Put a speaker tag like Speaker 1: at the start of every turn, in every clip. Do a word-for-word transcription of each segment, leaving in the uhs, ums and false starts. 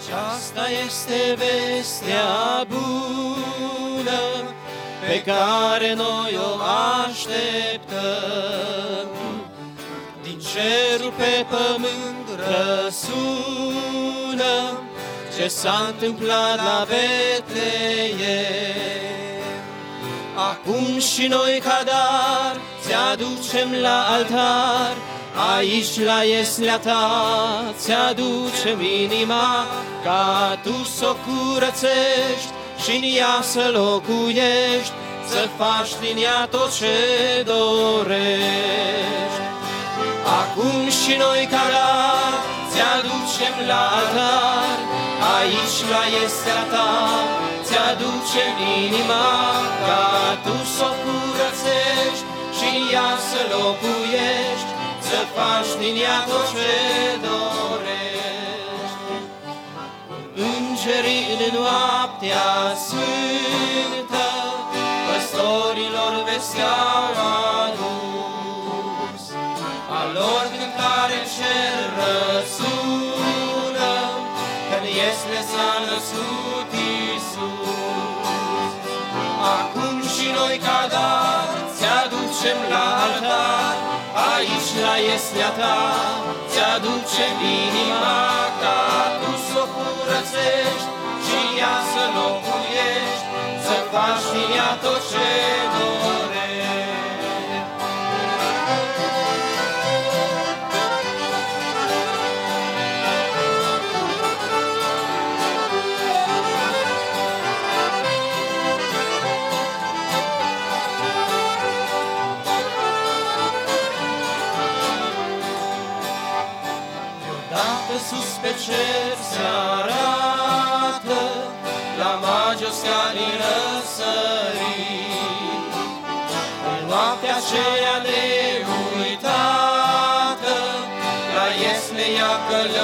Speaker 1: Aceasta este vestea bună pe care noi o așteptăm. Din cerul pe pământ răsună ce s-a întâmplat la Betleem. Acum și noi ca dar ți-aducem la altar, aici la ieslea ta ți-aducem inima, ca tu s-o curățești și în ea să locuiești, să faci din ea tot ce dorești. Acum și noi ca dar ți-aducem la altar, aici la ieslea ta ți-aducem inima, ca tu s-o curățești și în ea să locuiești, să faci din ea tot ce dorești. Îngerii în noaptea sfântă păstorilor vestea-au adus, a lor cântare în cer răsună, că-n iesle s-a născut Iisus. Acum și noi ca dar ți-aducem la altar, aici la ieslea ta ți-aducem inima, ca tu s-o curățești și ea să locuiești, să faci din ea tot ce dorești. Sus pe cer se arată, la magiosia din răsărit, în noaptea aceea neuitată, la iesle ea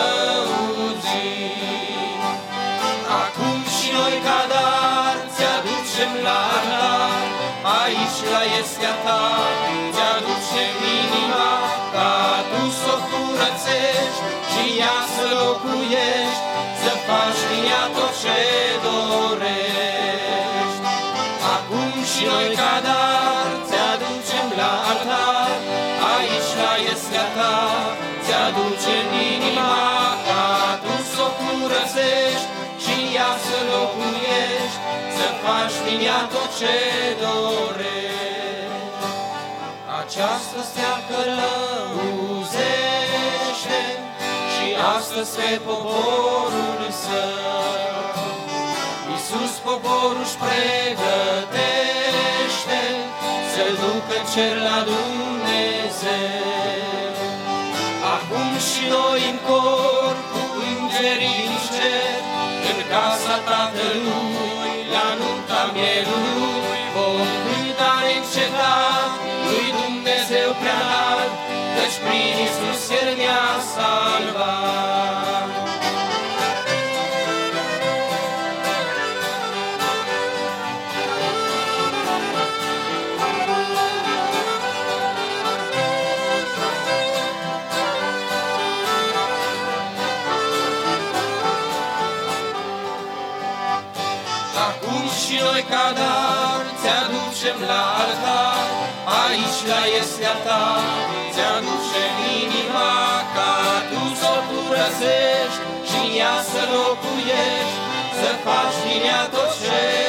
Speaker 1: călăuzit. Acum și noi ca dar ți-aducem la altar, aici la ieslea ta ți-aducem inima, ca tu s-o curățești și ea să locuiești, să faci din ea tot ce dorești. Acum și noi ca dar ți-aducem la altar, aici la ieslea ta ți-aducem inima, ca tu s-o curățești și ea să locuiești, să faci din ea tot ce dorești. Această stea călăuzește și astăzi pe poporul său. Iisus poporul-și pregătește să-l ducă în cer la Dumnezeu. Acum și noi în cor cu îngerii în cer, în casa Tatălui, la nunta mielului, vom cânta neîncetat lui Dumnezeu prea înalt, căci prin Iisus El ne-a salvat. Acum și noi ca dar ți-aducem la altar, aici la ieslea ta ți-aducem inima, ca tu s-o curățești și în ea să locuiești, să faci din ea tot ce